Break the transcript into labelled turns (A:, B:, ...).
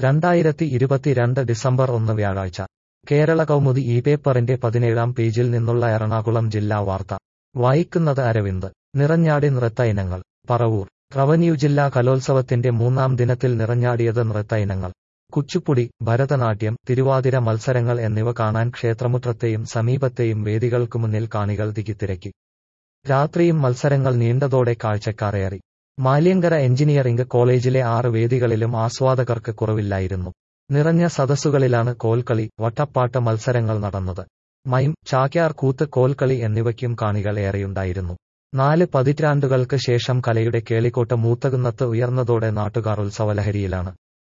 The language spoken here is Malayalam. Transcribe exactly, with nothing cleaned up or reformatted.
A: രണ്ടായിരത്തി ഇരുപത്തിരണ്ട് ഡിസംബർ ഒന്ന് വ്യാഴാഴ്ച കേരള കൗമുദി ഈ പേപ്പറിന്റെ പതിനേഴാം പേജിൽ നിന്നുള്ള എറണാകുളം ജില്ലാ വാർത്ത വായിക്കുന്നത് അരവിന്ദ്. നിറഞ്ഞാടി നൃത്ത ഇനങ്ങൾ. പറവൂർ. റവന്യൂ ജില്ലാ കലോത്സവത്തിന്റെ മൂന്നാം ദിനത്തിൽ നിറഞ്ഞാടിയത് നൃത്ത ഇനങ്ങൾ. കുച്ചുപ്പുടി, ഭരതനാട്യം, തിരുവാതിര മത്സരങ്ങൾ എന്നിവ കാണാൻ ക്ഷേത്രമുറ്റത്തെയും സമീപത്തെയും വേദികൾക്കുമുന്നിൽ കാണികൾ തിക്കിത്തിരക്കി. രാത്രിയും മത്സരങ്ങൾ നീണ്ടതോടെ കാഴ്ചക്കാരേറി. മാല്യങ്കര എഞ്ചിനീയറിംഗ് കോളേജിലെ ആറ് വേദികളിലും ആസ്വാദകർക്ക് കുറവില്ലായിരുന്നു. നിറഞ്ഞ സദസ്സുകളിലാണ് കോൽക്കളി, വട്ടപ്പാട്ട് മത്സരങ്ങൾ നടന്നത്. മൈം, ചാക്യാർ കൂത്ത്, കോൽക്കളി എന്നിവയ്ക്കും കാണികൾ ഏറെയുണ്ടായിരുന്നു. നാല് പതിറ്റാണ്ടുകൾക്ക് ശേഷം കലയുടെ കേളിക്കോട്ട് മൂത്തകുന്നത്ത് ഉയർന്നതോടെ നാട്ടുകാർ ഉത്സവലഹരിയിലാണ്.